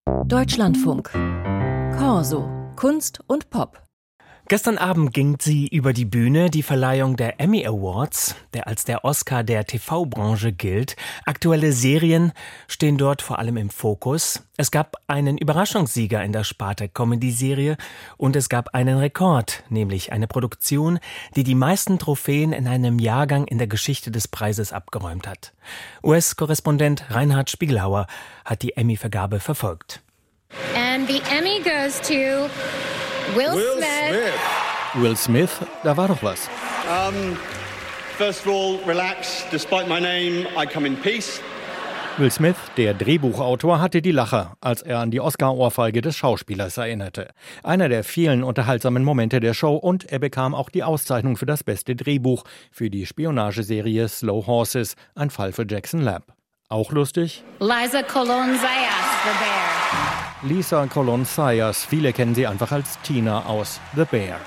Deutschlandfunk. Corso. Kunst und Pop. Gestern Abend ging sie über die Bühne, die Verleihung der Emmy Awards, der als der Oscar der TV-Branche gilt. Aktuelle Serien stehen dort vor allem im Fokus. Es gab einen Überraschungssieger in der Sparte Comedy-Serie und es gab einen Rekord, nämlich eine Produktion, die die meisten Trophäen in einem Jahrgang in der Geschichte des Preises abgeräumt hat. US-Korrespondent Reinhard Spiegelhauer hat die Emmy-Vergabe verfolgt. And the Emmy goes to Will Smith. Will Smith, da war doch was. First of all, relax. Despite my name, I come in peace. Will Smith, der Drehbuchautor, hatte die Lacher, als er an die Oscar-Ohrfeige des Schauspielers erinnerte. Einer der vielen unterhaltsamen Momente der Show, und er bekam auch die Auszeichnung für das beste Drehbuch für die Spionageserie Slow Horses, ein Fall für Jackson Lamb. Auch lustig? Liza Colon-Zayas, The Bear. Lisa Colon-Zayas, viele kennen sie einfach als Tina aus The Bear.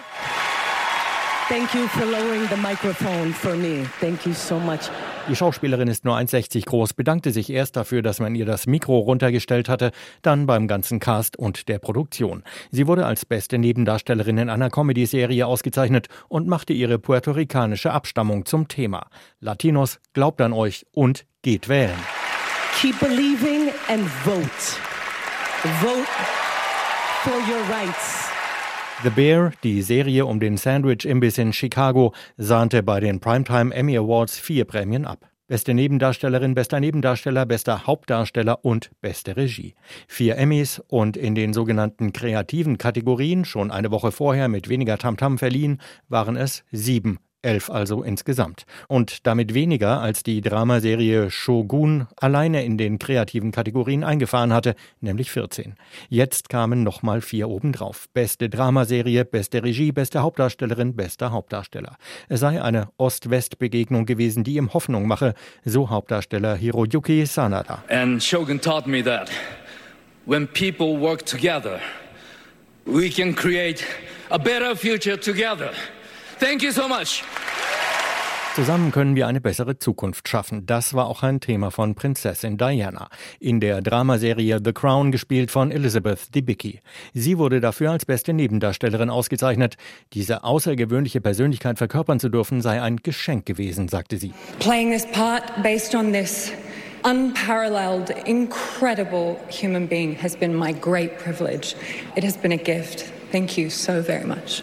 Thank you for lowering the microphone for me. Thank you so much. Die Schauspielerin ist nur 1,60 groß, bedankte sich erst dafür, dass man ihr das Mikro runtergestellt hatte, dann beim ganzen Cast und der Produktion. Sie wurde als beste Nebendarstellerin in einer Comedy-Serie ausgezeichnet und machte ihre puerto-ricanische Abstammung zum Thema. Latinos, glaubt an euch und geht wählen. Keep believing and vote. Vote for your rights. The Bear, die Serie um den Sandwich-Imbiss in Chicago, sahnte bei den Primetime Emmy Awards 4 Prämien ab. Beste Nebendarstellerin, bester Nebendarsteller, bester Hauptdarsteller und beste Regie. 4 Emmys und in den sogenannten kreativen Kategorien, schon eine Woche vorher mit weniger Tamtam verliehen, waren es 7. 11 also insgesamt. Und damit weniger, als die Dramaserie Shogun alleine in den kreativen Kategorien eingefahren hatte, nämlich 14. Jetzt kamen nochmal 4 obendrauf. Beste Dramaserie, beste Regie, beste Hauptdarstellerin, bester Hauptdarsteller. Es sei eine Ost-West-Begegnung gewesen, die ihm Hoffnung mache, so Hauptdarsteller Hiroyuki Sanada. And Shogun taught me that when people work together, we can create a better future together. Thank you so much. Zusammen können wir eine bessere Zukunft schaffen. Das war auch ein Thema von Prinzessin Diana. In der Dramaserie The Crown gespielt von Elizabeth Debicki. Sie wurde dafür als beste Nebendarstellerin ausgezeichnet. Diese außergewöhnliche Persönlichkeit verkörpern zu dürfen, sei ein Geschenk gewesen, sagte sie. Playing this part based on this unparalleled, incredible human being has been my great privilege. It has been a gift. Thank you so very much.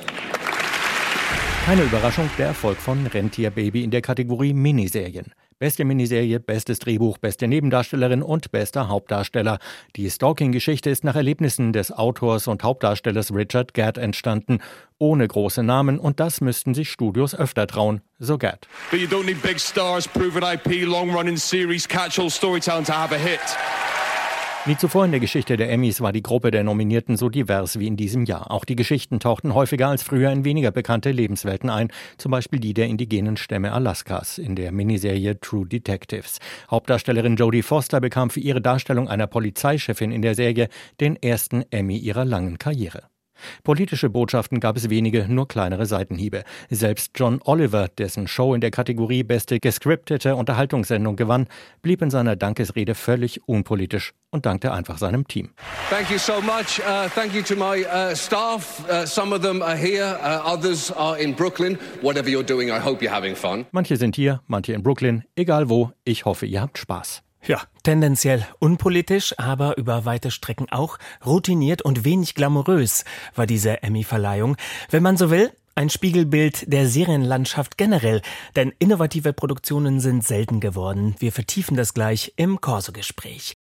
Keine Überraschung, der Erfolg von Rentierbaby in der Kategorie Miniserien. Beste Miniserie, bestes Drehbuch, beste Nebendarstellerin und bester Hauptdarsteller. Die Stalking-Geschichte ist nach Erlebnissen des Autors und Hauptdarstellers Richard Gadd entstanden. Ohne große Namen, und das müssten sich Studios öfter trauen, so Gadd. But you don't need big stars, proven IP, long-running series, catch-all storytelling to have a hit. Nie zuvor in der Geschichte der Emmys war die Gruppe der Nominierten so divers wie in diesem Jahr. Auch die Geschichten tauchten häufiger als früher in weniger bekannte Lebenswelten ein, zum Beispiel die der indigenen Stämme Alaskas in der Miniserie True Detectives. Hauptdarstellerin Jodie Foster bekam für ihre Darstellung einer Polizeichefin in der Serie den ersten Emmy ihrer langen Karriere. Politische Botschaften gab es wenige, nur kleinere Seitenhiebe. Selbst John Oliver, dessen Show in der Kategorie Beste gescriptete Unterhaltungssendung gewann, blieb in seiner Dankesrede völlig unpolitisch und dankte einfach seinem Team. Thank you so much. Thank you to my staff. Some of them are here, others are in Brooklyn. Whatever you're doing, I hope you're having fun. Manche sind hier, manche in Brooklyn. Egal wo, ich hoffe, ihr habt Spaß. Ja, tendenziell unpolitisch, aber über weite Strecken auch routiniert und wenig glamourös war diese Emmy-Verleihung. Wenn man so will, ein Spiegelbild der Serienlandschaft generell, denn innovative Produktionen sind selten geworden. Wir vertiefen das gleich im Corso-Gespräch.